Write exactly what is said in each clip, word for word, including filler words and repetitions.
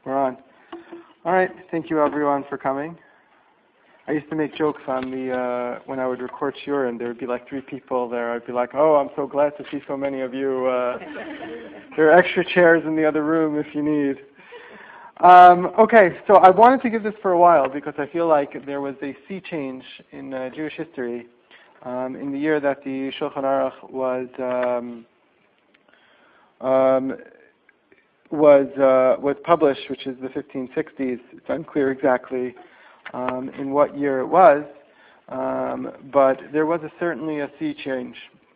We're on. All right. Thank you, everyone, for coming. I used to make jokes on the uh, when I would record shiur, and there would be like three people there. I'd be like, "Oh, I'm so glad to see so many of you. Uh, there are extra chairs in the other room if you need." Um, okay, so I wanted to give this for a while because I feel like there was a sea change in uh, Jewish history um, in the year that the Shulchan Aruch was um, um, was uh, was published, which is the fifteen sixties. It's unclear exactly um, in what year it was, um, but there was a, certainly a sea change,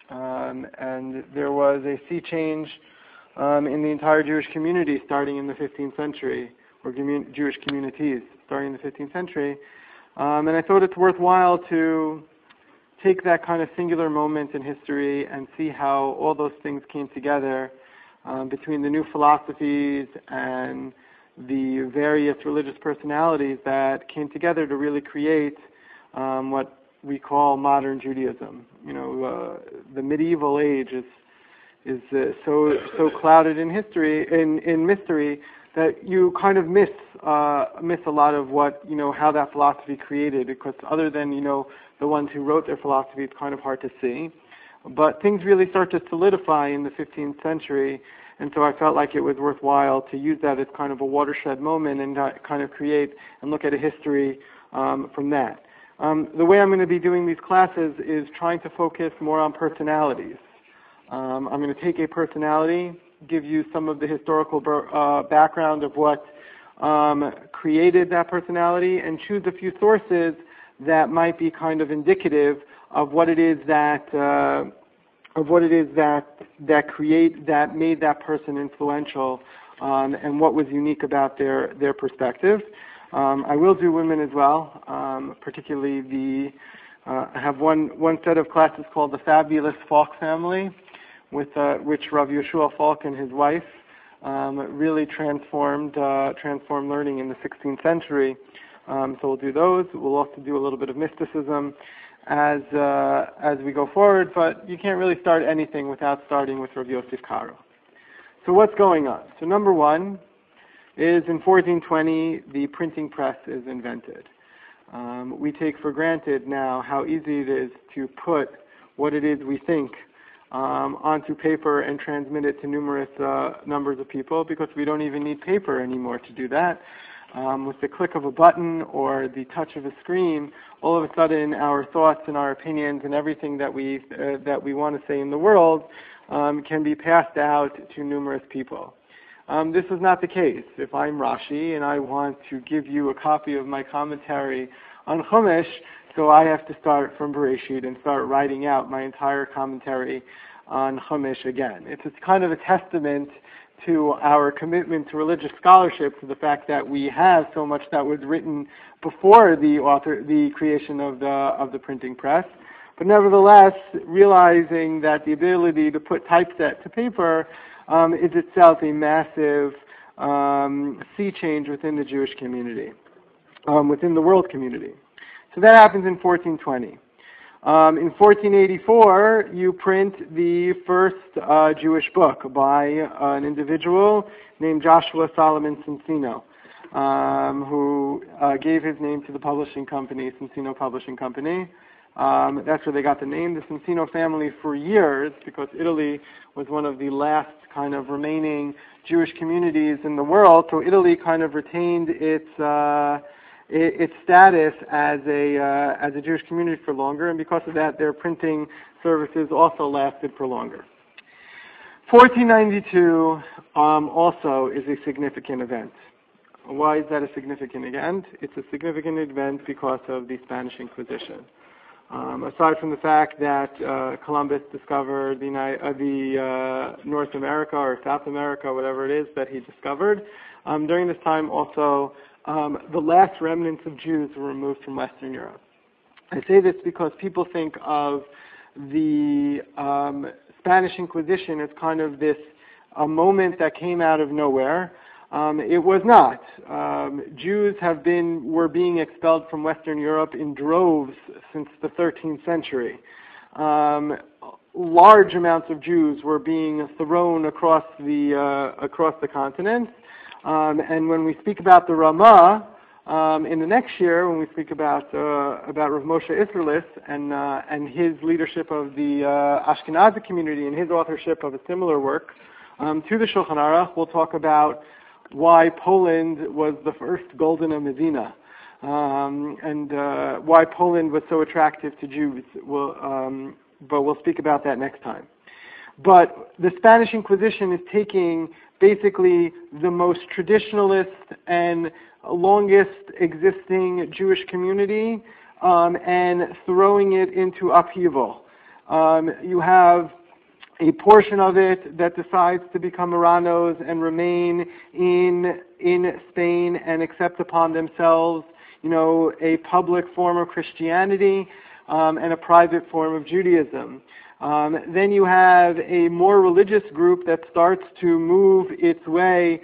um, and there was a sea change um, in the entire Jewish community starting in the fifteenth century, or commun- Jewish communities starting in the fifteenth century, um, and I thought it's worthwhile to take that kind of singular moment in history and see how all those things came together um, between the new philosophies and the various religious personalities that came together to really create um, what we call modern Judaism. You know, uh, the medieval age is is uh, so so clouded in history, in, in mystery, that you kind of miss uh, miss a lot of what, you know, how that philosophy created, because other than, you know, the ones who wrote their philosophy, it's kind of hard to see. But things really start to solidify in the fifteenth century, and so I felt like it was worthwhile to use that as kind of a watershed moment and uh, kind of create and look at a history um, from that. Um, the way I'm going to be doing these classes is trying to focus more on personalities. Um, I'm going to take a personality, give you some of the historical uh, background of what um, created that personality, and choose a few sources that might be kind of indicative of what it is that uh, of what it is that that create that made that person influential, um, and what was unique about their their perspective. Um, I will do women as well, um, particularly the. Uh, I have one one set of classes called the Fabulous Falk Family, with uh, which Rav Yeshua Falk and his wife um, really transformed uh, transformed learning in the sixteenth century. Um, so we'll do those. We'll also do a little bit of mysticism as uh, as we go forward, but you can't really start anything without starting with Rav Yosef Karo. So what's going on? So number one is in fourteen twenty, the printing press is invented. Um, we take for granted now how easy it is to put what it is we think um, onto paper and transmit it to numerous uh, numbers of people, because we don't even need paper anymore to do that. Um, with the click of a button or the touch of a screen, all of a sudden our thoughts and our opinions and everything that we uh, that we want to say in the world um, can be passed out to numerous people. Um, this is not the case. If I'm Rashi and I want to give you a copy of my commentary on Chumash, so I have to start from Bereshit and start writing out my entire commentary on Chumash again. It's, it's kind of a testament to our commitment to religious scholarship, to the fact that we have so much that was written before the author, the creation of the of the printing press. But nevertheless, realizing that the ability to put typeset to paper um, is itself a massive um, sea change within the Jewish community, um, within the world community. So that happens in fourteen twenty. Um, in fourteen eighty-four, you print the first uh, Jewish book by uh, an individual named Joshua Solomon Cincino, um, who uh, gave his name to the publishing company, Cincino Publishing Company. Um, that's where they got the name. The Cincino family for years, because Italy was one of the last kind of remaining Jewish communities in the world, so Italy kind of retained its uh, its status as a uh, as a Jewish community for longer, and because of that, their printing services also lasted for longer. fourteen ninety-two um, also is a significant event. Why is that a significant event? It's a significant event because of the Spanish Inquisition. Um, aside from the fact that uh, Columbus discovered the, uh, the uh, North America or South America, whatever it is that he discovered, um, during this time also um, the last remnants of Jews were removed from Western Europe. I say this because people think of the um, Spanish Inquisition as kind of this a moment that came out of nowhere. Um, it was not. Um, Jews have been were being expelled from Western Europe in droves since the thirteenth century. Um, large amounts of Jews were being thrown across the uh, across the continent. Um, and when we speak about the Ramah um, in the next year, when we speak about uh, about Rav Moshe Isserlis and uh, and his leadership of the uh, Ashkenazi community and his authorship of a similar work um, to the Shulchan Aruch, we'll talk about why Poland was the first Goldene Medina. Um, and uh, why Poland was so attractive to Jews. We'll, um, but we'll speak about that next time. But the Spanish Inquisition is taking basically the most traditionalist and longest existing Jewish community um, and throwing it into upheaval. Um, you have a portion of it that decides to become Marranos and remain in in Spain and accept upon themselves, you know, a public form of Christianity um, and a private form of Judaism. Um, then you have a more religious group that starts to move its way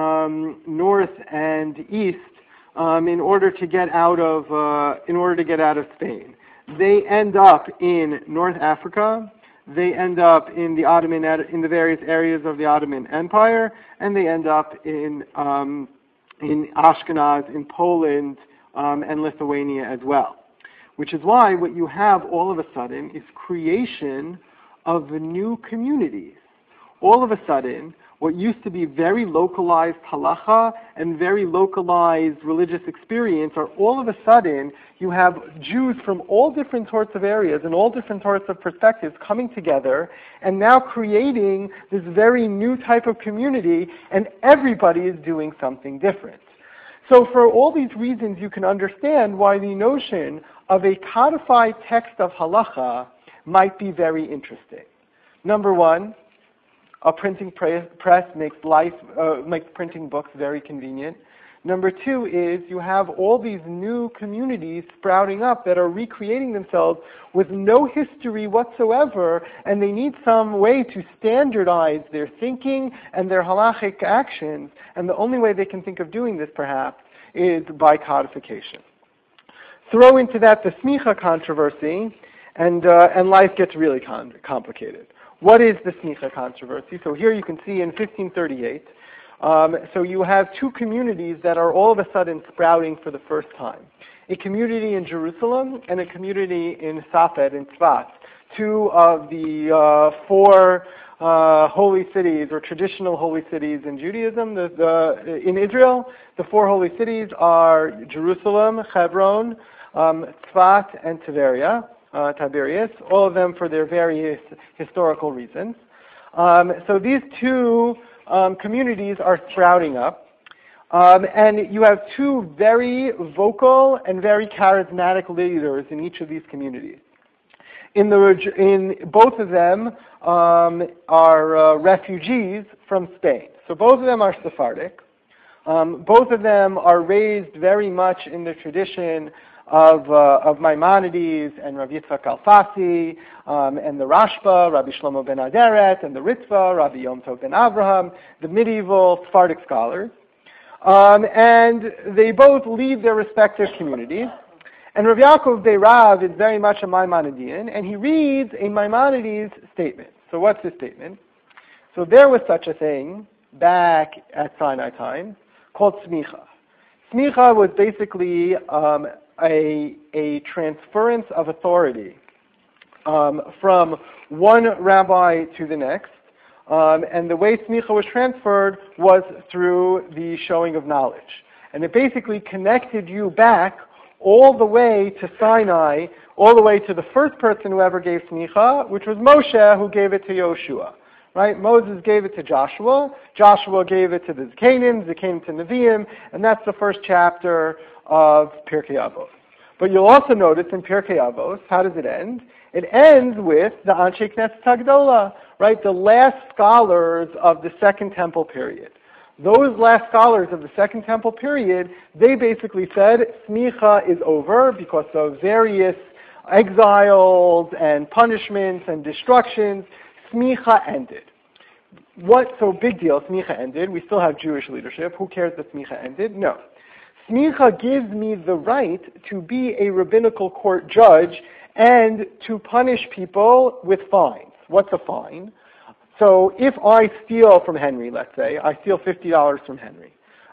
um, north and east um, in order to get out of uh, in order to get out of Spain. They end up in North Africa. They end up in the Ottoman in the various areas of the Ottoman Empire, and they end up in um, in Ashkenaz, in Poland, um, and Lithuania as well. Which is why what you have all of a sudden is creation of new communities. All of a sudden, what used to be very localized halacha and very localized religious experience are all of a sudden, you have Jews from all different sorts of areas and all different sorts of perspectives coming together and now creating this very new type of community, and everybody is doing something different. So for all these reasons, you can understand why the notion of a codified text of halacha might be very interesting. Number one, a printing press makes life, uh, makes printing books very convenient. Number two is you have all these new communities sprouting up that are recreating themselves with no history whatsoever, and they need some way to standardize their thinking and their halachic actions, and the only way they can think of doing this, perhaps, is by codification. Throw into that the smicha controversy, and uh, and life gets really con- complicated. What is the smicha controversy? So here you can see in fifteen thirty-eight, um, so you have two communities that are all of a sudden sprouting for the first time. A community in Jerusalem and a community in Safed, in Tzfat, two of the uh, four uh, holy cities or traditional holy cities in Judaism. The, the, in Israel, the four holy cities are Jerusalem, Hebron, um, Tzfat, and Tiberia, uh, Tiberias, all of them for their various historical reasons. Um, so these two um, communities are sprouting up. Um, and you have two very vocal and very charismatic leaders in each of these communities. In, the, in both of them um, are uh, refugees from Spain. So both of them are Sephardic. Um, both of them are raised very much in the tradition of, uh, of Maimonides and Rav Yitzchak Alfasi um, and the Rashba, Rabbi Shlomo ben Aderet, and the Ritva, Rabbi Yom Tov ben Avraham, the medieval Sephardic scholars. Um, and they both lead their respective communities. And Rav Yaakov Beirav is very much a Maimonidean, and he reads a Maimonides statement. So what's his statement? So there was such a thing back at Sinai time called smicha. Smicha was basically um, a, a transference of authority um, from one rabbi to the next. Um, and the way smicha was transferred was through the showing of knowledge. And it basically connected you back all the way to Sinai, all the way to the first person who ever gave smicha, which was Moshe, who gave it to Yoshua. Right? Moses gave it to Joshua, Joshua gave it to the Zakanim, Zakanim to Nevi'im, and that's the first chapter of Pirkei Avos. But you'll also notice in Pirkei Avos, how does it end? It ends with the Anshe Knesset Hagdola, right? The last scholars of the Second Temple period. Those last scholars of the Second Temple period, they basically said smicha is over because of various exiles and punishments and destructions. Smicha ended. What? So big deal. Smicha ended. We still have Jewish leadership. Who cares that smicha ended? No. Smicha gives me the right to be a rabbinical court judge and to punish people with fines. What's a fine? So if I steal from Henry, let's say, I steal fifty dollars from Henry.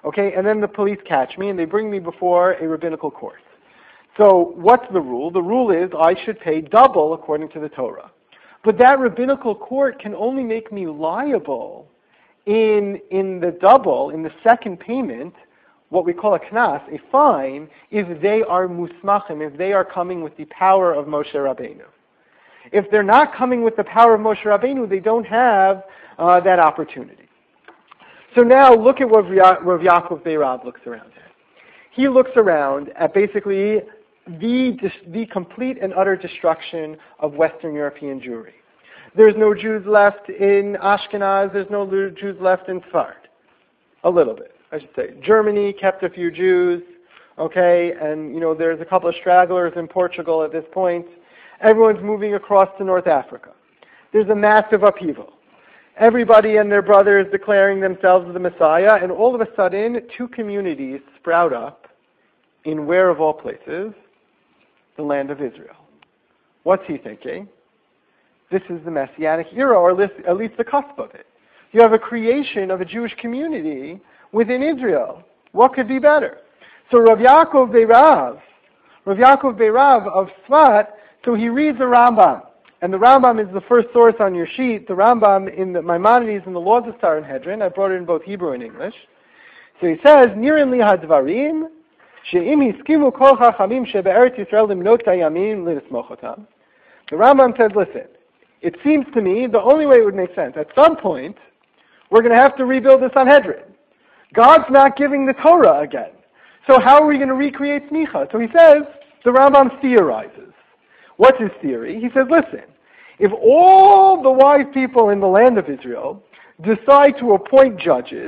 Okay, and then the police catch me and they bring me before a rabbinical court. So what's the rule? The rule is I should pay double according to the Torah. But that rabbinical court can only make me liable in, in the double, in the second payment, what we call a knas, a fine, if they are musmachim, if they are coming with the power of Moshe Rabbeinu. If they're not coming with the power of Moshe Rabbeinu, they don't have uh, that opportunity. So now look at what Rav Yaakov Beirav looks around at. He looks around at basically the, the complete and utter destruction of Western European Jewry. There's no Jews left in Ashkenaz, there's no Jews left in Sfard. A little bit, I should say. Germany kept a few Jews, okay, and you know there's a couple of stragglers in Portugal at this point. Everyone's moving across to North Africa. There's a massive upheaval. Everybody and their brothers declaring themselves the Messiah, and all of a sudden, two communities sprout up in where of all places? The land of Israel. What's he thinking? This is the Messianic era, or at least the cusp of it. You have a creation of a Jewish community within Israel. What could be better? So Rav Yaakov Beirav, Rav Yaakov Beirav of Sfat, so he reads the Rambam. And the Rambam is the first source on your sheet. The Rambam in the Maimonides in the Laws of Sanhedrin. I brought it in both Hebrew and English. So he says, Nirin li hadvarim, she'im hiskimu kol chachamim shebe'eretz Yisrael limnot hayamim linismochotam. The Rambam says, listen, it seems to me the only way it would make sense, at some point, we're going to have to rebuild the Sanhedrin. God's not giving the Torah again. So how are we going to recreate smicha? So he says, the Rambam theorizes. What's his theory? He says, listen, if all the wise people in the land of Israel decide to appoint judges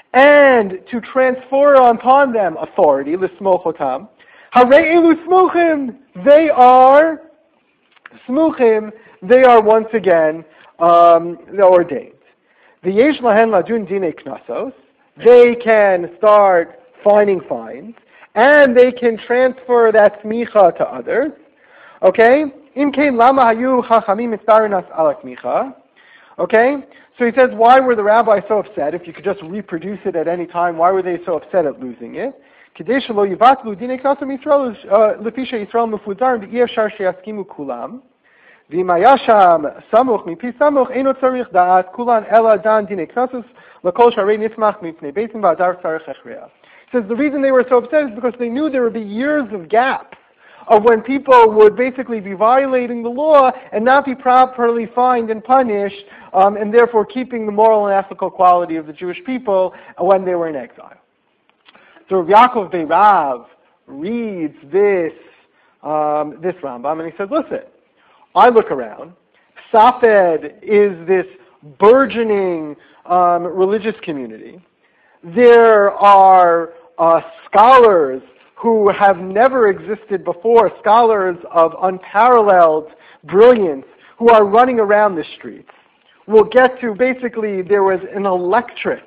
and to transfer upon them authority, l'smochotam, harei elu smuchim, they are smuchim, they are once again um, ordained. V'yesh lahen ladun dinei knasos, they can start fining fines, and they can transfer that smicha to others. Okay? Okay? So he says, why were the rabbis so upset? If you could just reproduce it at any time, why were they so upset at losing it? Says the reason they were so upset is because they knew there would be years of gaps of when people would basically be violating the law and not be properly fined and punished, um, and therefore keeping the moral and ethical quality of the Jewish people when they were in exile. So Rav Yaakov Beirav reads this um, this Rambam and he says, listen, I look around. Safed is this burgeoning um, religious community. There are uh, scholars who have never existed before, scholars of unparalleled brilliance, who are running around the streets. We'll get to, basically, there was an electric,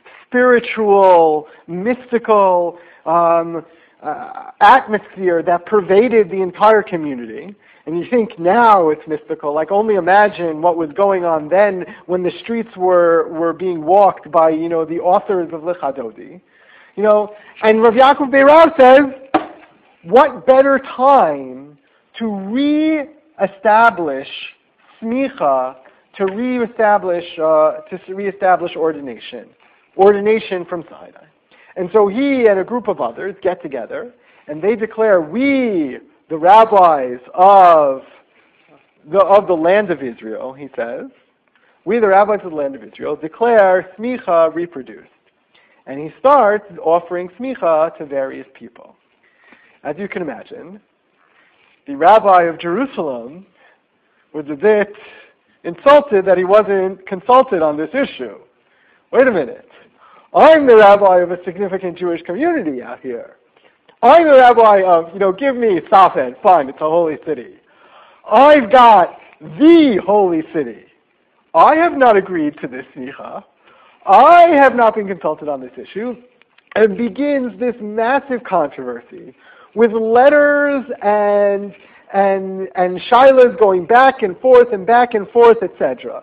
spiritual, mystical um, uh, atmosphere that pervaded the entire community. And you think now it's mystical, like only imagine what was going on then when the streets were, were being walked by, you know, the authors of Lech HaDodi. You know, and Rav Yaakov Beirav says, what better time to re-establish smicha, to re-establish, uh, to re-establish ordination, ordination from Sinai. And so he and a group of others get together, and they declare, we, the rabbis of the, of the land of Israel, he says, we, the rabbis of the land of Israel, declare smicha reproduced. And he starts offering smicha to various people. As you can imagine, the rabbi of Jerusalem was a bit insulted that he wasn't consulted on this issue. Wait a minute. I'm the rabbi of a significant Jewish community out here. I'm the rabbi of, you know, give me Safed, fine, it's a holy city. I've got the holy city. I have not agreed to this smicha. I have not been consulted on this issue. And begins this massive controversy with letters and and and shilas going back and forth and back and forth, et cetera.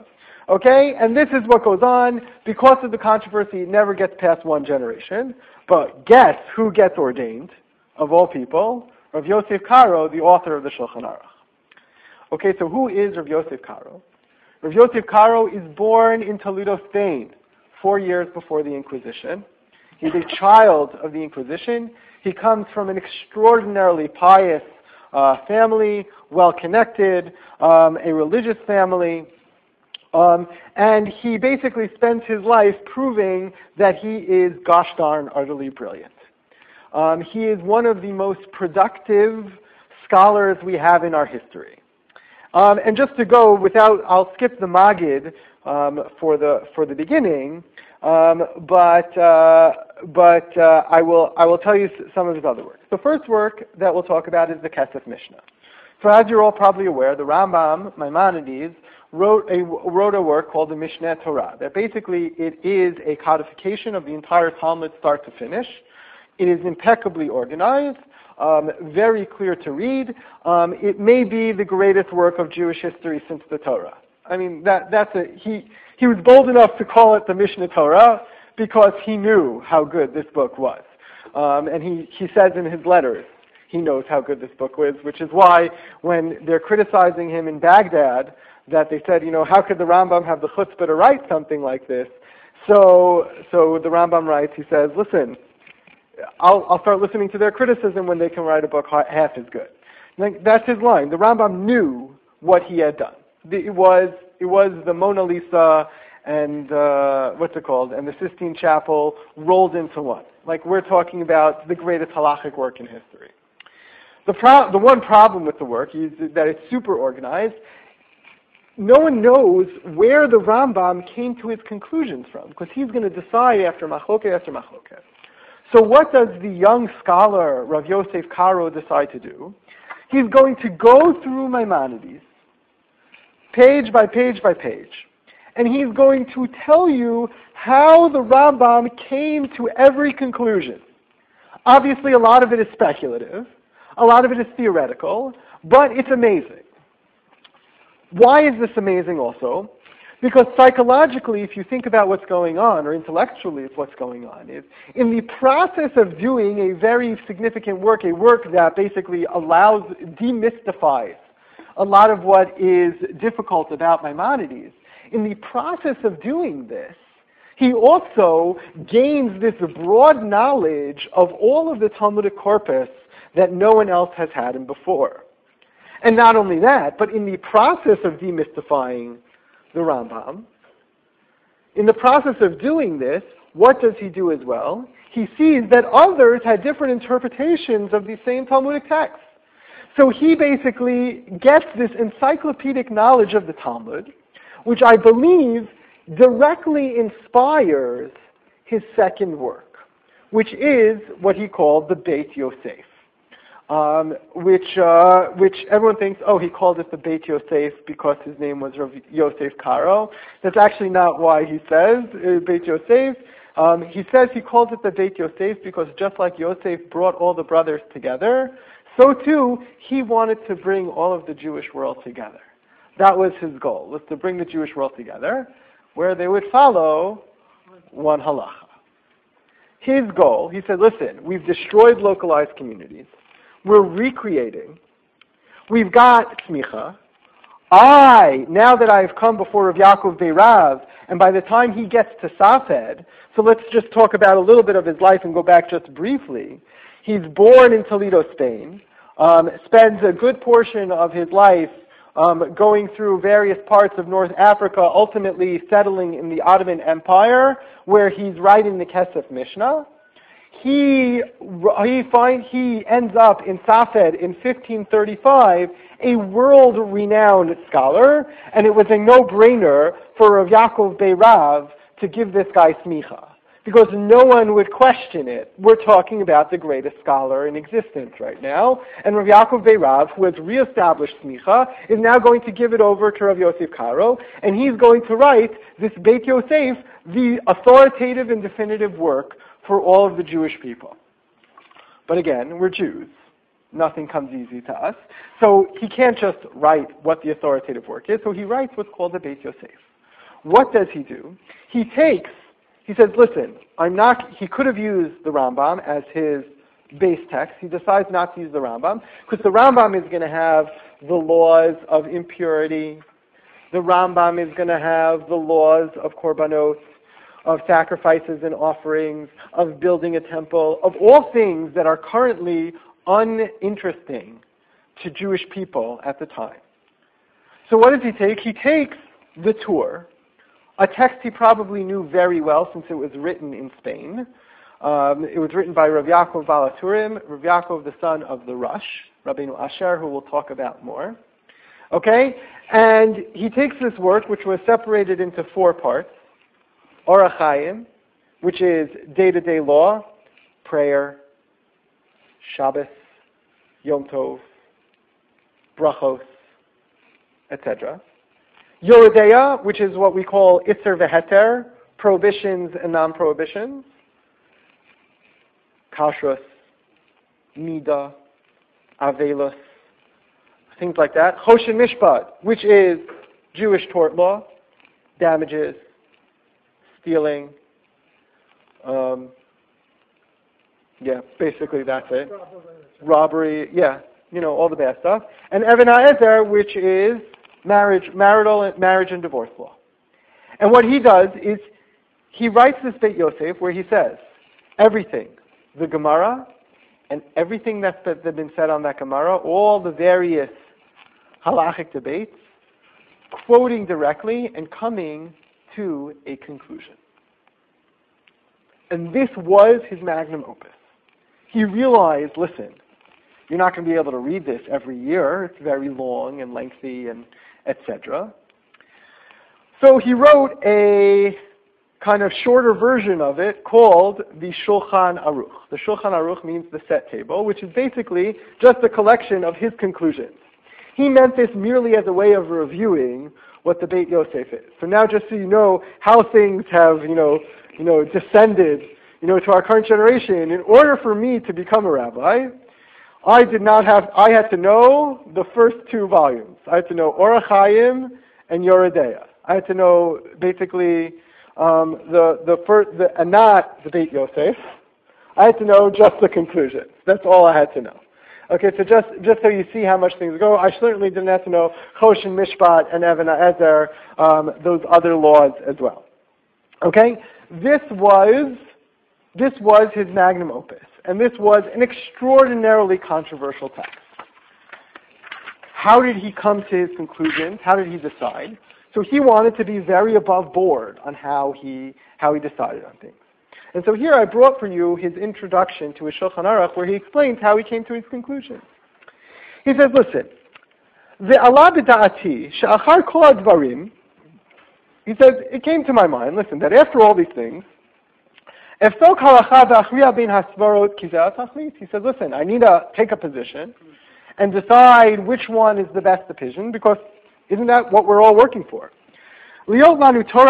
Okay, and this is what goes on. Because of the controversy, it never gets past one generation. But guess who gets ordained, of all people? Rav Yosef Karo, the author of the Shulchan Aruch. Okay, so who is Rav Yosef Karo? Rav Yosef Karo is born in Toledo, Spain, four years before the Inquisition. He's a child of the Inquisition. He comes from an extraordinarily pious uh, family, well-connected, um, a religious family. Um, and he basically spends his life proving that he is gosh darn utterly brilliant. Um, he is one of the most productive scholars we have in our history. Um, and just to go without, I'll skip the Magid um, for the for the beginning, um, but uh, but uh, I will I will tell you some of his other works. The first work that we'll talk about is the Kesef Mishnah. So as you're all probably aware, the Rambam Maimonides wrote a wrote a work called the Mishneh Torah. That basically it is a codification of the entire Talmud, start to finish. It is impeccably organized. Um, very clear to read. Um, it may be the greatest work of Jewish history since the Torah. I mean, that that's a he. He was bold enough to call it the Mishneh Torah because he knew how good this book was, um, and he he says in his letters he knows how good this book was, which is why when they're criticizing him in Baghdad, that they said, you know, how could the Rambam have the chutzpah to write something like this? So so the Rambam writes. He says, listen. I'll, I'll start listening to their criticism when they can write a book half as good. Like, that's his line. The Rambam knew what he had done. The, it was it was the Mona Lisa and uh, what's it called, and the Sistine Chapel rolled into one. Like, we're talking about the greatest halachic work in history. The pro- the one problem with the work is that it's super organized. No one knows where the Rambam came to his conclusions from, because he's going to decide after machloket after machloket. So what does the young scholar Rav Yosef Karo decide to do? He's going to go through Maimonides, page by page by page, and he's going to tell you how the Rambam came to every conclusion. Obviously, a lot of it is speculative, a lot of it is theoretical, but it's amazing. Why is this amazing also? Because psychologically, if you think about what's going on, or intellectually it's what's going on, is in the process of doing a very significant work, a work that basically allows, demystifies a lot of what is difficult about Maimonides, in the process of doing this, he also gains this broad knowledge of all of the Talmudic corpus that no one else has had him before. And not only that, but in the process of demystifying the Rambam, in the process of doing this, what does he do as well? He sees that others had different interpretations of these same Talmudic texts. So he basically gets this encyclopedic knowledge of the Talmud, which I believe directly inspires his second work, which is what he called the Beit Yosef. Um, which uh, which everyone thinks, oh, he called it the Beit Yosef because his name was Rav Yosef Karo. That's actually not why he says uh, Beit Yosef. Um, he says he calls it the Beit Yosef because just like Yosef brought all the brothers together, so too he wanted to bring all of the Jewish world together. That was his goal, was to bring the Jewish world together, where they would follow one halacha. His goal, he said, listen, we've destroyed localized communities. We're recreating. We've got smicha. I, now that I've come before Rav Yaakov Beirav, and by the time he gets to Safed, so let's just talk about a little bit of his life and go back just briefly. He's born in Toledo, Spain, um, spends a good portion of his life um, going through various parts of North Africa, ultimately settling in the Ottoman Empire, where he's writing the Kesef Mishnah. He he find he ends up in Safed in fifteen thirty-five, a world-renowned scholar, and it was a no-brainer for Rav Yaakov Beirav to give this guy smicha, because no one would question it. We're talking about the greatest scholar in existence right now, and Rav Yaakov Beirav, who has reestablished smicha, is now going to give it over to Rav Yosef Karo, and he's going to write this Beit Yosef, the authoritative and definitive work for all of the Jewish people. But again, we're Jews. Nothing comes easy to us. So he can't just write what the authoritative work is, so he writes what's called the Beit Yosef, what does he do? He takes, he says, listen, I'm not, he could have used the Rambam as his base text. He decides not to use the Rambam because the Rambam is going to have the laws of impurity. The Rambam is going to have the laws of korbanot, of sacrifices and offerings, of building a temple, of all things that are currently uninteresting to Jewish people at the time. So what does he take? He takes the Tur, a text he probably knew very well since it was written in Spain. Um, it was written by Rav Yaakov Baal HaTurim, Rav Yaakov, the son of the Rosh, Rabbeinu Asher, who we'll talk about more. Okay? And he takes this work, which was separated into four parts. Orach Chaim, which is day-to-day law, prayer, Shabbos, Yom Tov, Brachos, et cetera. Yoredeya, which is what we call Isser Veheter, prohibitions and non-prohibitions. Kashrus, Nida, Avelos, things like that. Choshen Mishpat, which is Jewish tort law, damages, stealing. Um, yeah, basically that's it. Robbery, yeah, you know, all the bad stuff. And Even HaEzer, which is marriage, marital marriage and divorce law. And what he does is he writes this Beit Yosef where he says everything, the Gemara, and everything that's been said on that Gemara, all the various halachic debates, quoting directly and coming to a conclusion. And this was his magnum opus. He realized, listen, you're not going to be able to read this every year. It's very long and lengthy and et cetera. So he wrote a kind of shorter version of it called the Shulchan Aruch. The Shulchan Aruch means the set table, which is basically just a collection of his conclusions. He meant this merely as a way of reviewing what the Beit Yosef is. So now just so you know how things have, you know, you know, descended, you know, to our current generation, in order for me to become a rabbi, I did not have, I had to know the first two volumes. I had to know Orach Chaim and Yoredeya. I had to know basically um, the, the first, the, and not the Beit Yosef. I had to know just the conclusions. That's all I had to know. Okay, so just, just so you see how much things go, I certainly didn't have to know Choshen Mishpat and Even HaEzer, um, those other laws as well. Okay, this was, this was his magnum opus, and this was an extraordinarily controversial text. How did he come to his conclusions? How did he decide? So he wanted to be very above board on how he, how he decided on things. And so here I brought for you his introduction to his Shulchan Aruch, where he explains how he came to his conclusions. He says, listen, Ve'ala b'da'ati she'achar kol advarim, he says, it came to my mind, listen, that after all these things, efsok halacha v'achriya bein hasvarot ki zeh atachlit, he says, listen, I need to take a position and decide which one is the best opinion, because isn't that what we're all working for? What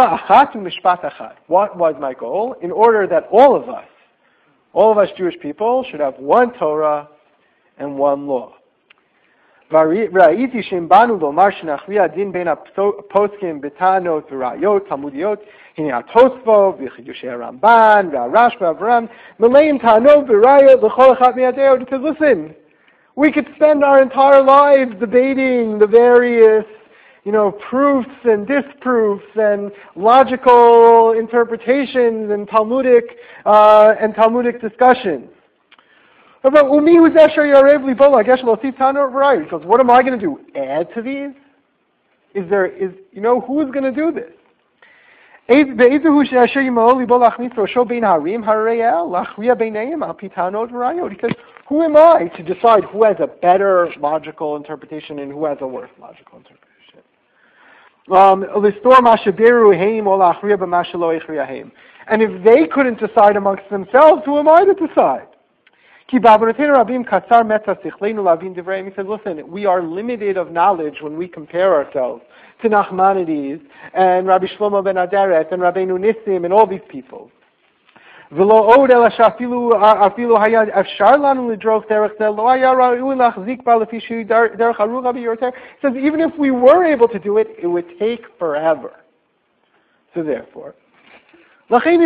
was my goal? In order that all of us, all of us Jewish people, should have one Torah and one law. And because listen, we could spend our entire lives debating the various you know, proofs and disproofs and logical interpretations and Talmudic uh, and Talmudic discussions. Because what am I going to do? Add to these? Is there is you know who's going to do this? Because who am I to decide who has a better logical interpretation and who has a worse logical interpretation? Um, and if they couldn't decide amongst themselves, who am I to decide? He says, listen, we are limited of knowledge when we compare ourselves to Nachmanides and Rabbi Shlomo ben Aderet and Rabbeinu Nissim and all these people. He says, even if we were able to do it, it would take forever. So therefore, לכן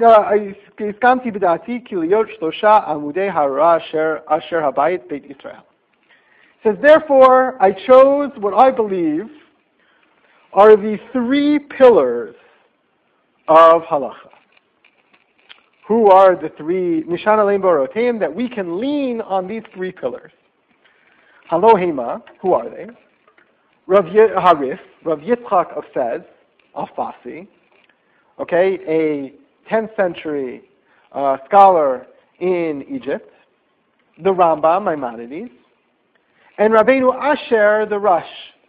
הסכמתי בדעתי כי להיות שלושה עמודי הרע אשר הבית בית ישראל. Says, therefore, I chose what I believe are the three pillars of halacha. Who are the three Nishan Aleim Boroteim that we can lean on these three pillars? Halohema, who are they? Rav Harif, Rav Yitzchak of Fez, Alfasi, okay, a tenth century uh, scholar in Egypt, the Rambam, Maimonides, and Rabbeinu Asher, the Rosh.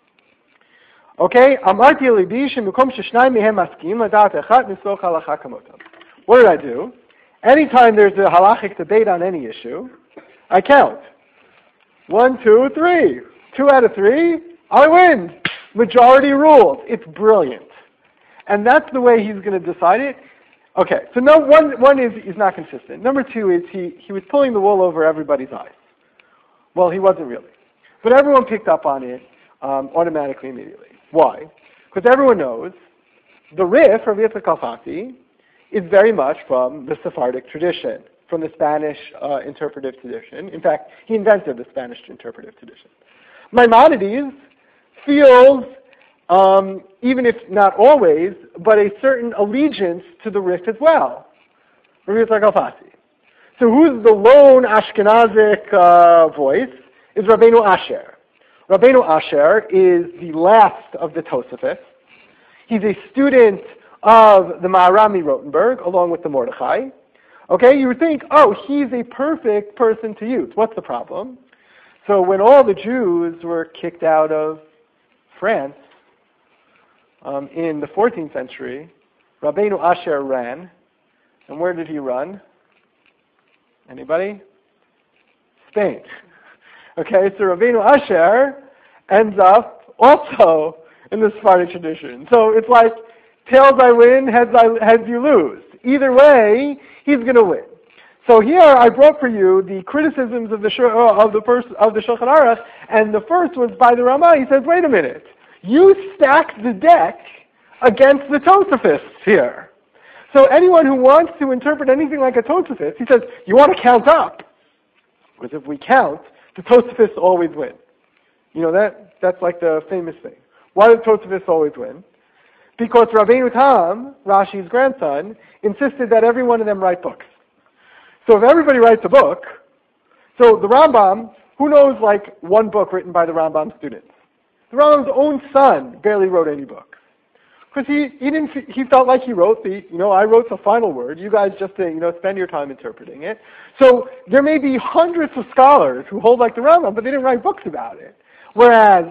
Okay, Amarti libi shemukom sheshnayim mehem maskim ladat echad nisoch halacha kamotam. What did I do? Anytime there's a halachic debate on any issue, I count. One, two, three. Two out of three, I win. Majority rules. It's brilliant. And that's the way he's going to decide it. Okay, so no, one, one is he's not consistent. Number two is he, he was pulling the wool over everybody's eyes. Well, he wasn't really. But everyone picked up on it um, automatically, immediately. Why? Because everyone knows the Rif, Rav Yitzchak Alfasi, is very much from the Sephardic tradition, from the Spanish uh, interpretive tradition. In fact, he invented the Spanish interpretive tradition. Maimonides feels, um, even if not always, but a certain allegiance to the Rif as well. Rav Yitzchak Alfasi. So who's the lone Ashkenazic uh, voice? Is Rabbeinu Asher. Rabbeinu Asher is the last of the Tosafos. He's a student of the Maharami Rotenberg, along with the Mordechai. Okay, you would think, oh, he's a perfect person to use. What's the problem? So when all the Jews were kicked out of France um, in the fourteenth century, Rabbeinu Asher ran. And where did he run? Anybody? Spain. Okay, so Rabbeinu Asher ends up also in the Sephardic tradition. So it's like, tails I win, heads, I, heads you lose. Either way, he's going to win. So here I brought for you the criticisms of the of the first of the Shulchan Aruch, and the first was by the Ramah. He says, "Wait a minute, you stacked the deck against the Tosafos here. So anyone who wants to interpret anything like a Tosafos, he says, you want to count up, because if we count, the Tosafos always win. You know that that's like the famous thing. Why do the Tosafos always win? Because Rabbeinu Tam, Rashi's grandson, insisted that every one of them write books. So if everybody writes a book, so the Rambam, who knows like one book written by the Rambam students? The Rambam's own son barely wrote any books. Because he, he didn't, he felt like he wrote the, you know, I wrote the final word, you guys just, uh, you know, spend your time interpreting it. So there may be hundreds of scholars who hold like the Rambam, but they didn't write books about it. Whereas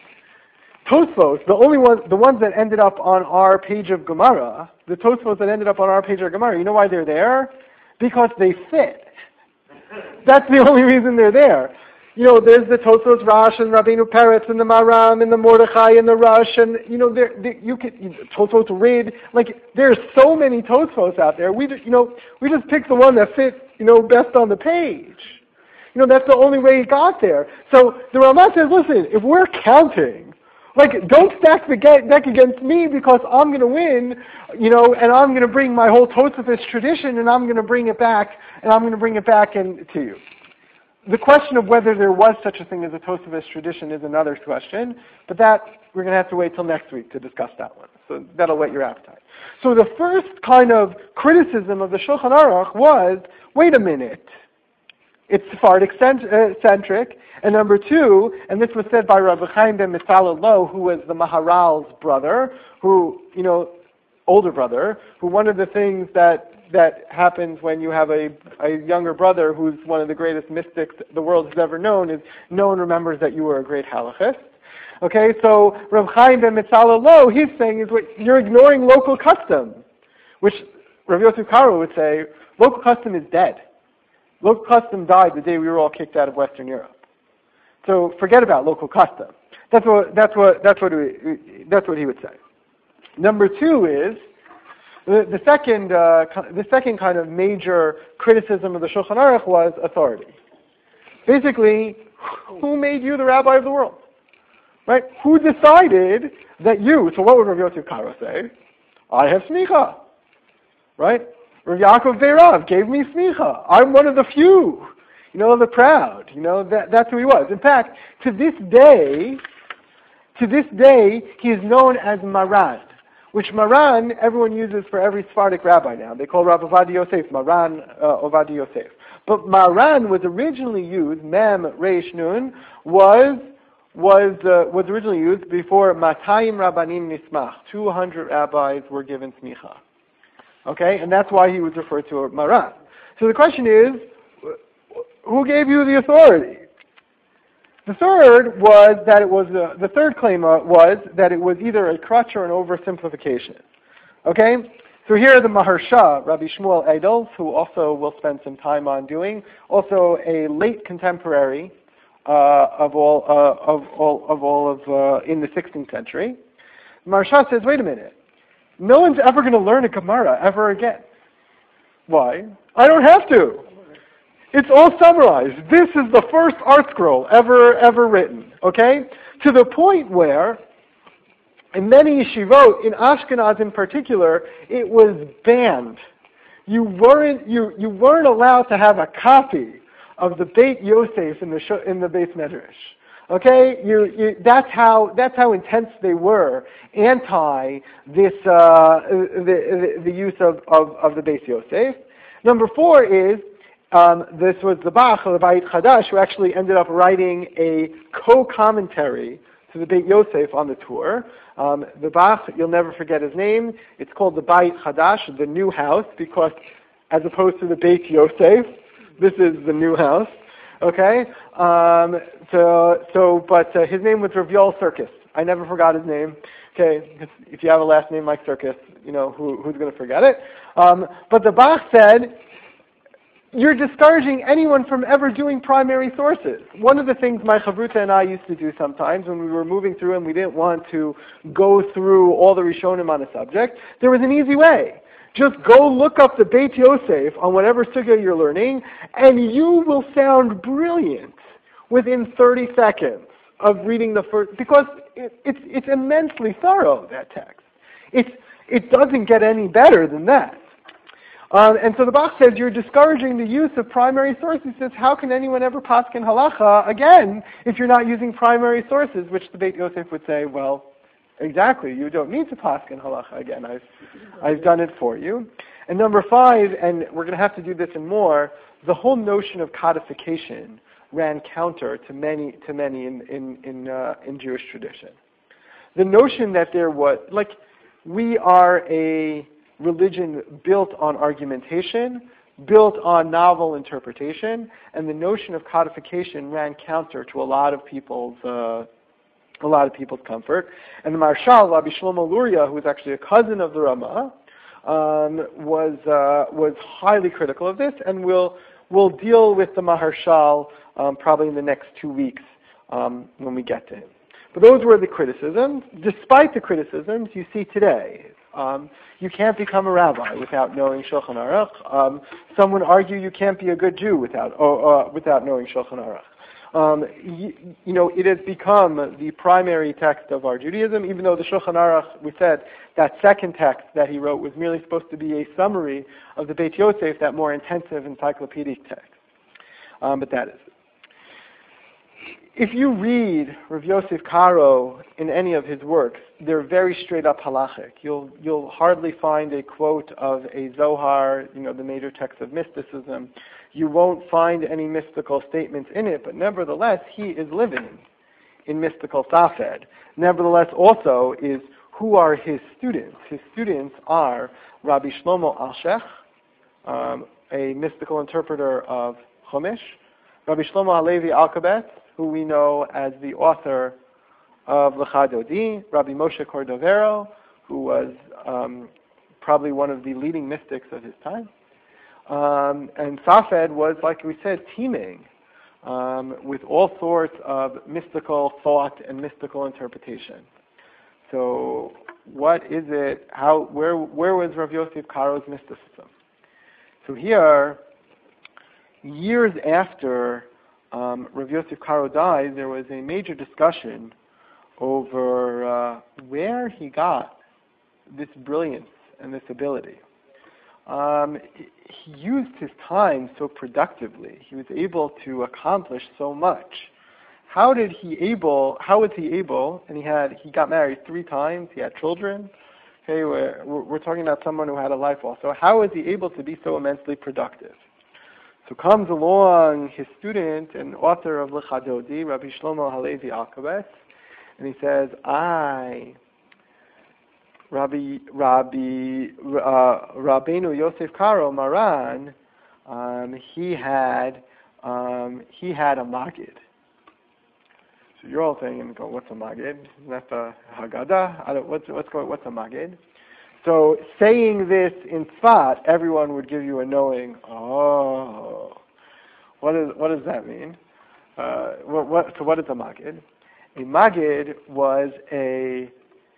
Tosfos, the only ones, the ones that ended up on our page of Gemara, the Tosfos that ended up on our page of Gemara, you know why they're there? Because they fit. That's the only reason they're there. You know, there's the Tosfos Rosh and Rabbeinu Peretz and the Maram and the Mordechai and the Rosh and, you know, there, there you could, you know, Tosfos Rid, like, there's so many Tosfos out there. We just, you know, we just picked the one that fits, you know, best on the page. You know, that's the only way he got there. So the Ramah says, listen, if we're counting, like, don't stack the deck against me because I'm going to win, you know, and I'm going to bring my whole Tosafos tradition and I'm going to bring it back, and I'm going to bring it back in, to you. The question of whether there was such a thing as a Tosafos tradition is another question, but that we're going to have to wait till next week to discuss that one. So that'll whet your appetite. So the first kind of criticism of the Shulchan Aruch was, wait a minute, it's Sephardic centric. And number two, and this was said by Rabbi Chaim ben Mitzalel Lo, who was the Maharal's brother, who, you know, older brother, who one of the things that that happens when you have a, a younger brother who's one of the greatest mystics the world has ever known is no one remembers that you were a great halachist. Okay, so Rabbi Chaim ben Mitzalel Lo, his saying is, what, you're ignoring local custom, which Rav Yosef Karo would say, local custom is dead. Local custom died the day we were all kicked out of Western Europe. So forget about local custom. That's what that's what that's what we, that's what he would say. Number two is the, the second uh, the second kind of major criticism of the Shulchan Aruch was authority. Basically, who made you the rabbi of the world? Right? Who decided that you? So what would Rav Yosef Karo say? I have smicha, right? Rav Yaakov Beirav gave me smicha. I'm one of the few, you know, the proud. You know, that, that's who he was. In fact, to this day, to this day, he is known as Maran, which Maran everyone uses for every Sephardic rabbi now. They call Rav Ovadia Yosef Maran uh, Ovadia Yosef. But Maran was originally used, Mem Reish Nun, was was uh, was originally used before Matayim Rabbanim Nismach. two hundred rabbis were given smicha. Okay, and that's why he was referred to as Maran. So the question is, who gave you the authority? The third was that it was uh, the third claim uh, was that it was either a crutch or an oversimplification. Okay, so here are the Maharsha, Rabbi Shmuel Edels, who also we'll spend some time on doing, also a late contemporary uh, of all uh, of all of all of uh, in the sixteenth century. Maharsha says, wait a minute, no one's ever going to learn a Gemara ever again. Why? I don't have to. It's all summarized. This is the first art scroll ever ever written, okay? To the point where, in many yeshivot, in Ashkenaz in particular, it was banned. You weren't you, you weren't allowed to have a copy of the Beit Yosef in the in the Beis Medrash. Okay, you, you, that's how that's how intense they were anti this uh, the, the the use of, of, of the Beis Yosef. Number four is. Um, this was the Bach, the Beit Chadash, who actually ended up writing a co-commentary to the Beit Yosef on the tour. Um, the Bach, you'll never forget his name. It's called the Beit Chadash, the new house, because as opposed to the Beit Yosef, this is the new house. Okay, um, so so, but uh, his name was Rav Yoel Circus. I never forgot his name. Okay, if you have a last name like Circus, you know who, who's going to forget it. Um, but the Bach said, you're discouraging anyone from ever doing primary sources. One of the things my chavruta and I used to do sometimes when we were moving through and we didn't want to go through all the Rishonim on a subject, there was an easy way. Just go look up the Beit Yosef on whatever sugya you're learning, and you will sound brilliant within thirty seconds of reading the first, because it, it's, it's immensely thorough, that text. It's, it doesn't get any better than that. Um, and so the Bach says you're discouraging the use of primary sources. He says, how can anyone ever paskin halacha again if you're not using primary sources? Which the Beit Yosef would say, well, exactly, you don't need to paskin halacha again. I've, I've done it for you. And number five, and we're going to have to do this and more, the whole notion of codification ran counter to many, to many in in in, uh, in Jewish tradition. The notion that there was, like, we are a religion built on argumentation, built on novel interpretation, and the notion of codification ran counter to a lot of people's uh, a lot of people's comfort. And the Marshal, Rabbi Shlomo Luria, who was actually a cousin of the Rama, um, was uh, was highly critical of this, and we'll we'll deal with the Maharshal um, probably in the next two weeks um, when we get to him. But those were the criticisms. Despite the criticisms, you see today. Um, you can't become a rabbi without knowing Shulchan Aruch. Um, some would argue you can't be a good Jew without uh, without knowing Shulchan Aruch. Um, you, you know, it has become the primary text of our Judaism, even though the Shulchan Aruch, we said, that second text that he wrote was merely supposed to be a summary of the Beit Yosef, that more intensive encyclopedic text. Um, but that is it. If you read Rav Yosef Karo in any of his works, they're very straight up halachic. You'll you'll hardly find a quote of a Zohar, you know, the major text of mysticism. You won't find any mystical statements in it, but nevertheless, he is living in mystical Safed. Nevertheless, also is who are his students. His students are Rabbi Shlomo Alshech, um, a mystical interpreter of Chumash, Rabbi Shlomo Halevi Alkabetz, who we know as the author of Lecha Dodi, Rabbi Moshe Cordovero, who was um, probably one of the leading mystics of his time. Um, and Safed was, like we said, teeming um, with all sorts of mystical thought and mystical interpretation. So what is it, how, where, where was Rav Yosef Karo's mysticism? So here, years after Um, Rav Yosef Karo died, there was a major discussion over uh, where he got this brilliance and this ability. Um, he used his time so productively. He was able to accomplish so much. How did he able? How was he able? And he had he got married three times. He had children. Okay, we're we're talking about someone who had a life also. How was he able to be so immensely productive? So comes along his student and author of Lecha Dodi, Rabbi Shlomo Halevi Alkabetz, and he says, "I." Rabbi Rabbi uh, Rabbeinu Yosef Karo Maran, um, he had um, he had a Magid. So you're all saying, "Go, what's a Magid? Isn't that the Haggadah? I don't, what's what's going? What's a Magid?" So saying this in Tzfat, everyone would give you a knowing. Oh, what is what does that mean? Uh, what, what, so what is a Magid? A Magid was a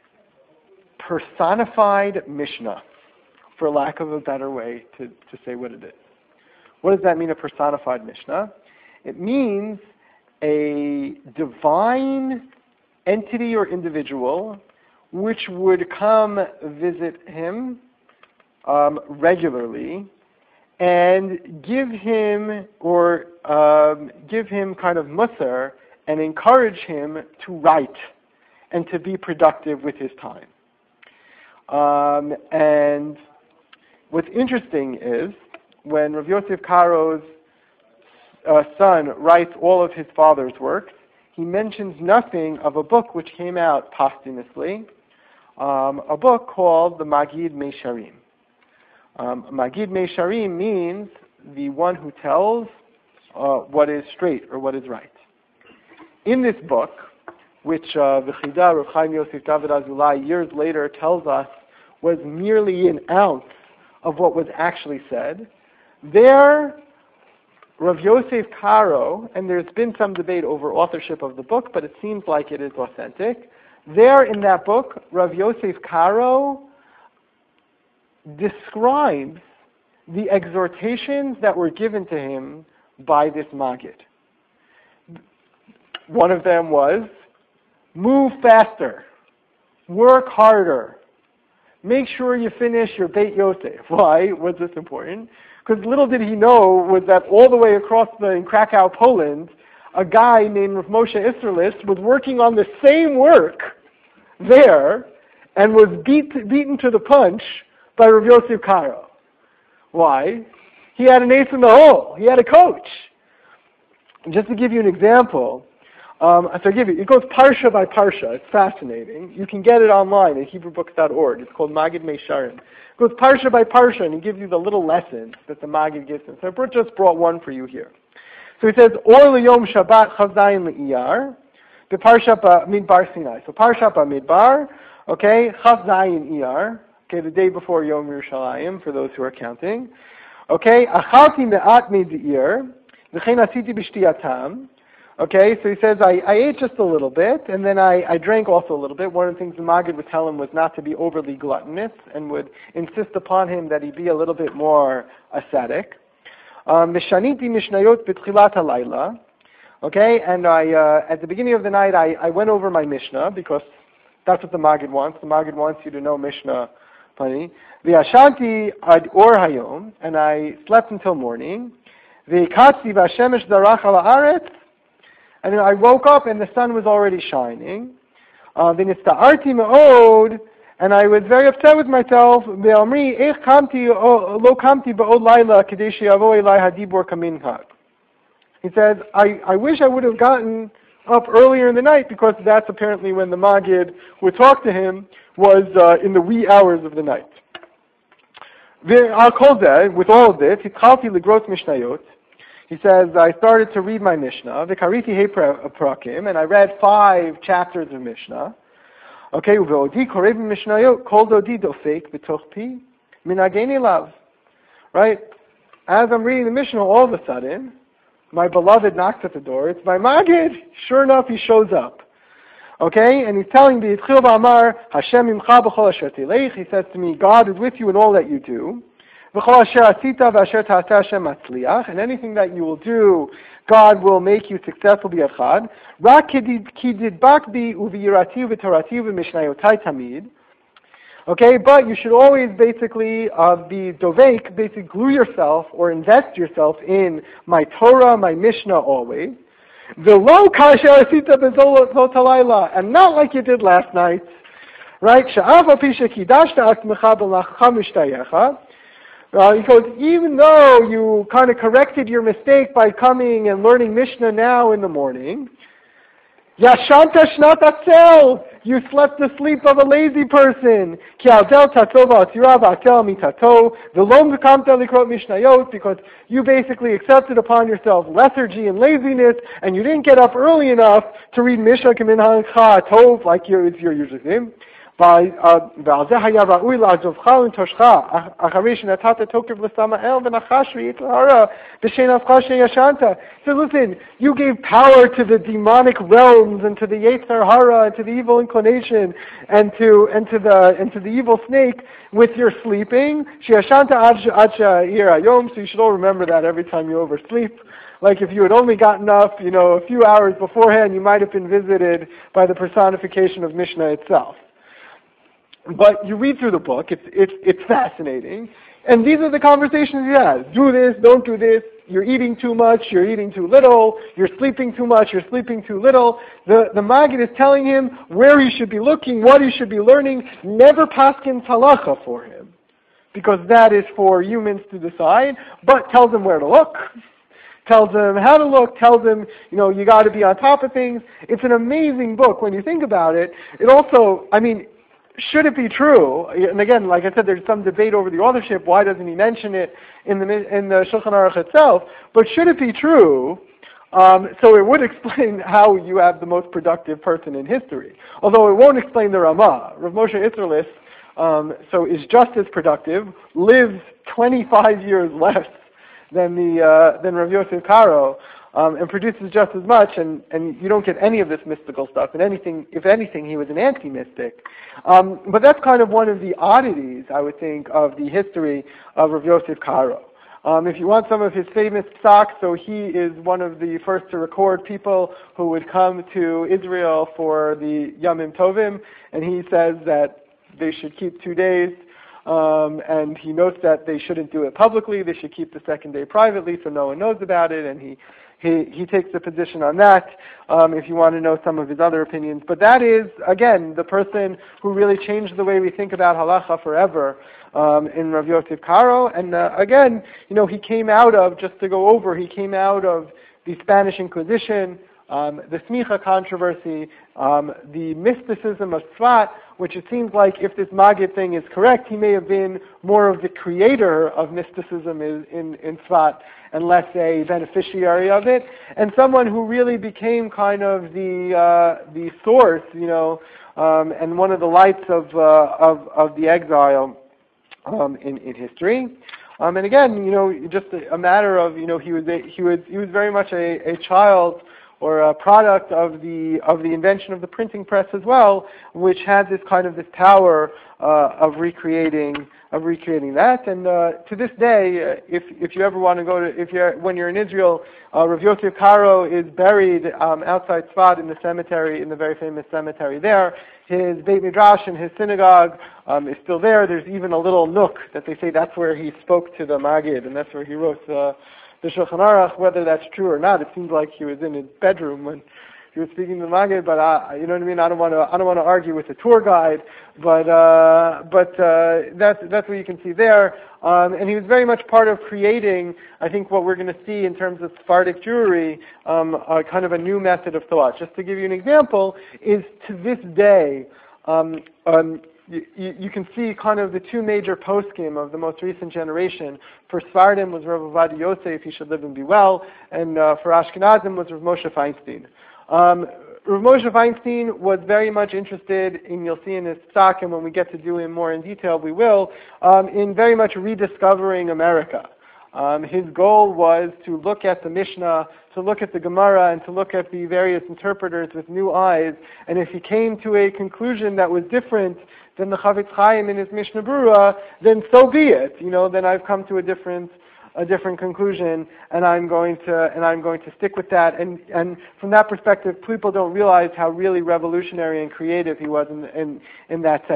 personified Mishnah, for lack of a better way to, to say what it is. What does that mean, a personified Mishnah? It means a divine entity or individual which would come visit him um, regularly and give him or um, give him kind of musar and encourage him to write and to be productive with his time. Um, and what's interesting is when Rav Yosef Karo's uh, son writes all of his father's works, he mentions nothing of a book which came out posthumously, um, a book called the Magid Meisharim. Um, Magid Meisharim means the one who tells uh, what is straight or what is right. In this book, which uh, the Chida Rav Chaim Yosef David Azulai years later tells us was merely an ounce of what was actually said, there Rav Yosef Karo, and there's been some debate over authorship of the book, but it seems like it is authentic. There in that book, Rav Yosef Karo describes the exhortations that were given to him by this Magid. One of them was, move faster, work harder, make sure you finish your Beit Yosef. Why was this important? Because little did he know was that all the way across the, in Krakow, Poland, a guy named Rav Moshe Isserlis was working on the same work there and was beat, beaten to the punch by Rav Yosef Karo. Why? He had an ace in the hole. He had a coach. And just to give you an example, Um, I forgive you. It goes parsha by parsha. It's fascinating. You can get it online at Hebrew books dot org. It's called Magid Meisharim. It goes parsha by parsha, and he gives you the little lessons that the Magid gives him. So I just brought one for you here. So he says, Or liyom Shabbat Chavzayin le'iyar, the parsha midbar Sinai. So parsha midbar, okay, Chavzayin iyar, okay, the day before Yom Yerushalayim, for those who are counting. Okay, achalti me'at mid'ir, v'chein asiti b'shtiyatam. Okay, so he says, I, I ate just a little bit, and then I, I drank also a little bit. One of the things the Maggid would tell him was not to be overly gluttonous, and would insist upon him that he be a little bit more ascetic. Mishaniti mishnayot b'tchilat halayla. Okay, and I uh, at the beginning of the night, I, I went over my Mishnah, because that's what the Maggid wants. The Maggid wants you to know Mishnah plenty. V'yashanti ad or hayom, and I slept until morning. V'ikatzi v'ashemesh darach ala aretz. And then I woke up and the sun was already shining. V'nista'arti me'od, and I was very upset with myself. Ve'omri eich kamti lo kamti ba'od laila kedei she'yavo elai hadibor kamincha. He says, I, I wish I would have gotten up earlier in the night, because that's apparently when the Maggid would talk to him, was uh, in the wee hours of the night. I'll call that, with all of this, hitchalti legrot mishnayot. He says, I started to read my Mishnah, v'kariti he prakim, and I read five chapters of Mishnah. Okay, uve'odi korev mishnayot, kol dodi dofek b'toch pi, minageni lav. Right? As I'm reading the Mishnah, all of a sudden, my beloved knocks at the door. It's my Maggid. Sure enough, he shows up. Okay, and he's telling me, Hashem imcha b'chol asher tileich. He says to me, God is with you in all that you do. And anything that you will do, God will make you successful b'yachad. Okay, but you should always basically uh, be dovek, basically glue yourself or invest yourself in my Torah, my Mishnah always. V'lo kasher asita bezot halayla, and not like you did last night, right? She'af al pi shekidashta atzmecha b'lachacha mishtayecha. Uh, because even though you kind of corrected your mistake by coming and learning Mishnah now in the morning, Yashanta shnat atzel, you slept the sleep of a lazy person. Ki aldel tatzova atira v'atel mitato, v'lom v'kamta likrot mishnayot, because you basically accepted upon yourself lethargy and laziness, and you didn't get up early enough to read Mishnah k'minhagcha tov, like your, it's your usual thing. ועל זה היה ראוי לעזובך ולנטושך, אחרי שנתת תוקף לסמאל ונחש ויצהרה ושנפך שישנת. So listen, you gave power to the demonic realms and to the Yetzer Hara and to the evil inclination and to and to the and to the evil snake with your sleeping. Sheyashanta ad she'ir hayom. So you should all remember that every time you oversleep. Like if you had only gotten up, you know, a few hours beforehand, you might have been visited by the personification of Mishnah itself. But you read through the book, it's, it's, it's fascinating, and these are the conversations he has. Do this, don't do this, you're eating too much, you're eating too little, you're sleeping too much, you're sleeping too little. The, the Maggid is telling him where he should be looking, what he should be learning, never paskin halacha for him, because that is for humans to decide, but tells him where to look, tells him how to look, tells him, you know, you got to be on top of things. It's an amazing book when you think about it. It also, I mean, should it be true? And again, like I said, there's some debate over the authorship. Why doesn't he mention it in the in the Shulchan Aruch itself? But should it be true? Um, so it would explain how you have the most productive person in history. Although it won't explain the Ramah. Rav Moshe Isserlis, um, so is just as productive, lives twenty-five years less than the uh, than Rav Yosef Karo. Um, and produces just as much, and, and you don't get any of this mystical stuff. And anything, if anything, he was an anti-mystic. Um, but that's kind of one of the oddities, I would think, of the history of Rav Yosef Karo. Um, if you want some of his famous psak, so he is one of the first to record people who would come to Israel for the Yamim Tovim, and he says that they should keep two days. Um, and he notes that they shouldn't do it publicly. They should keep the second day privately so no one knows about it. And he He, he takes a position on that, um, if you want to know some of his other opinions. But that is, again, the person who really changed the way we think about halacha forever, um, in Rav Yosef Karo. And uh, again, you know, he came out of, just to go over, he came out of the Spanish Inquisition, um, the Smicha controversy, um, the mysticism of Tzfat, which it seems like if this Maggid thing is correct, he may have been more of the creator of mysticism in, in, in Tzfat and less a beneficiary of it, and someone who really became kind of the uh, the source, you know, um, and one of the lights of uh, of, of the exile um, in, in history. Um, and again, you know, just a, a matter of, you know, he was a, he was he was very much a, a child or a product of the of the invention of the printing press as well, which had this kind of this power uh, of recreating of recreating that. And uh, to this day, uh, if if you ever want to go to if you're when you're in Israel, uh, Rav Yosef Karo is buried um, outside Tzfat in the cemetery, in the very famous cemetery there. His Beit Midrash and his synagogue um, is still there. There's even a little nook that they say that's where he spoke to the Maggid, and that's where he wrote uh, the Shulchan Aruch. Whether that's true or not, it seems like he was in his bedroom when he was speaking to the Maggid. But I, you know what I mean. I don't want to. I don't want to argue with the tour guide. But uh, but uh, that's that's what you can see there. Um, and he was very much part of creating, I think, what we're going to see in terms of Sephardic Jewry, um, uh, kind of a new method of thought. Just to give you an example, is to this day. Um, um, You, you can see kind of the two major poskim of the most recent generation. For Sephardim was Rav Ovadia Yosef, he should live and be well, and uh, for Ashkenazim was Rav Moshe Feinstein. Um, Rav Moshe Feinstein was very much interested in, you'll see in his psak, and when we get to do him more in detail, we will, um, in very much rediscovering America. Um, his goal was to look at the Mishnah, to look at the Gemara, and to look at the various interpreters with new eyes, and if he came to a conclusion that was different than the Chavetz Chaim in his Mishnah Berurah, then so be it. You know, then I've come to a different, a different conclusion, and I'm going to, and I'm going to stick with that. And and from that perspective, people don't realize how really revolutionary and creative he was in in, in that sense.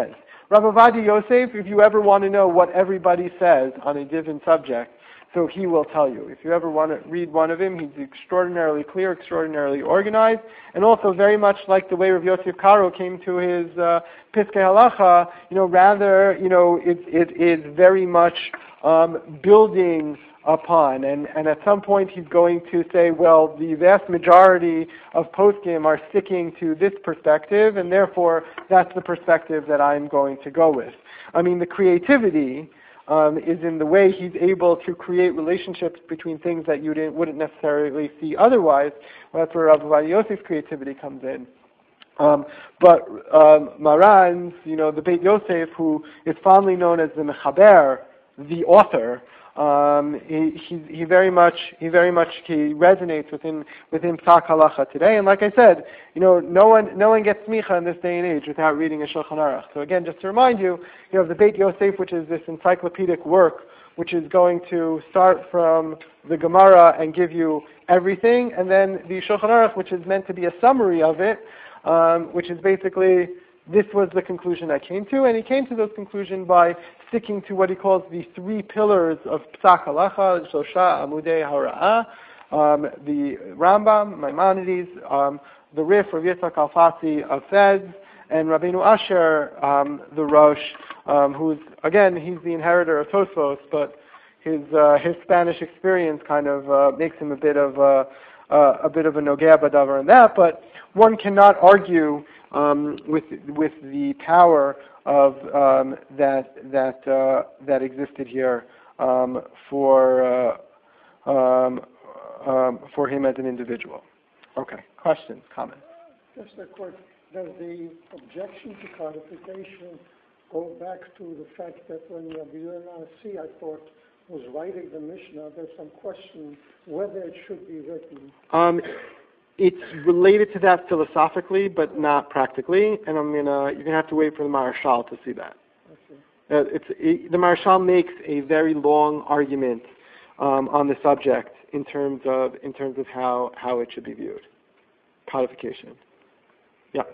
Rav Ovadia Yosef, if you ever want to know what everybody says on a given subject, so he will tell you. If you ever want to read one of him, he's extraordinarily clear, extraordinarily organized, and also very much like the way Rav Yosef Karo came to his uh, Piskei Halacha, you know, rather, you know, it, it is very much um, building upon, and, and at some point he's going to say, well, the vast majority of poskim are sticking to this perspective, and therefore that's the perspective that I'm going to go with. I mean, the creativity um, is in the way he's able to create relationships between things that you didn't, wouldn't necessarily see otherwise. Well, that's where Rav Ovadia Yosef's creativity comes in. Um, but um, Maran's, you know, the Beit Yosef, who is fondly known as the Mechaber, the author, Um, he, he, he very much he very much he resonates within within Psak Halacha today. And like I said, you know, no one no one gets smicha in this day and age without reading a Shulchan Aruch. So again, just to remind you, you have the Beit Yosef, which is this encyclopedic work, which is going to start from the Gemara and give you everything, and then the Shulchan Aruch, which is meant to be a summary of it, um, which is basically, this was the conclusion I came to, and he came to those conclusions by sticking to what he calls the three pillars of Psak Halacha, Shosha Amudei Hara'ah, um, the Rambam, Maimonides, um, the Rif, Rav Yitzchak Alfasi of Fez, and Rabbeinu Asher, um, the Rosh, um, who's, again, he's the inheritor of Tosfos, but his uh, his Spanish experience kind of uh, makes him a bit of a, uh, a bit of a Nogea Badavar in that, but one cannot argue Um, with with the power of um, that that uh, that existed here um, for uh, um, um, for him as an individual. Okay, questions, comments? Just a quick. Does the objection to codification go back to the fact that when Rabbi Yonasi, I thought, was writing the Mishnah, there's some question whether it should be written? Um, It's related to that philosophically, but not practically, and I'm gonna. You're gonna have to wait for the Maharshal to see that. Okay. Uh, it's it, the Maharshal makes a very long argument um, on the subject in terms of in terms of how, how it should be viewed. Codification. Yeah.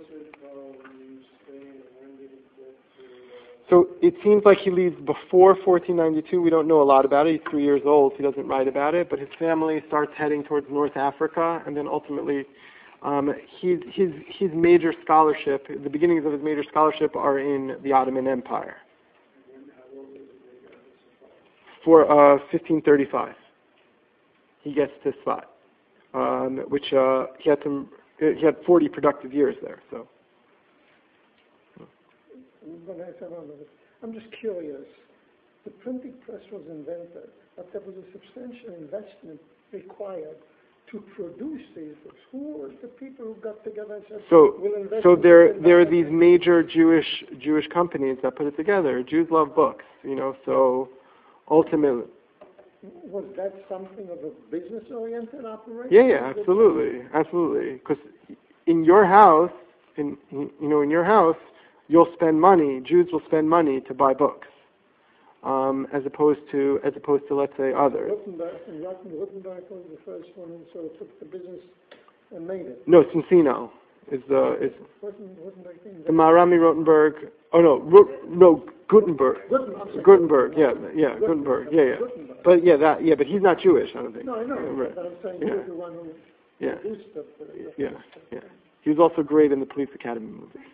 So it seems like he leaves before fourteen ninety-two. We don't know a lot about it. He's three years old. He doesn't write about it. But his family starts heading towards North Africa, and then ultimately, um, his his his major scholarship, the beginnings of his major scholarship, are in the Ottoman Empire. For uh, fifteen thirty-five, he gets to Sfat, um, which uh, he had some. He had forty productive years there. So. I'm just curious. The printing press was invented, but there was a substantial investment required to produce these books. Who were the people who got together and said, so, we'll invest so in there, this there are these major Jewish Jewish companies that put it together. Jews love books, you know. So, ultimately, was that something of a business-oriented operation? Yeah, yeah, absolutely, absolutely. Because in your house, in you know, in your house, you'll spend money. Jews will spend money to buy books, um, as opposed to as opposed to let's say others. Rothenberg, and Rothenberg was the first one who sort of took the business and made it. No, Cincino is the is Wasn't, wasn't the Maharami Rothenberg. Oh no, Ro, no Gutenberg. Gutenberg. Gutenberg, yeah, yeah, Gutenberg, yeah, yeah. Gutenberg. But yeah, that yeah, but he's not Jewish, I don't think. No, I know. Yeah, right. But I'm saying Yeah. he was the one who Yeah. produced the, the, the Yeah, yeah. He was also great in the Police Academy movie.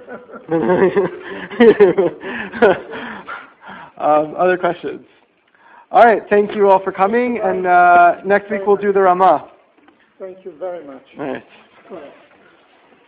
um, other questions? All right, thank you all for coming, and uh, next week we'll do the Ramah. Thank you very much. All right.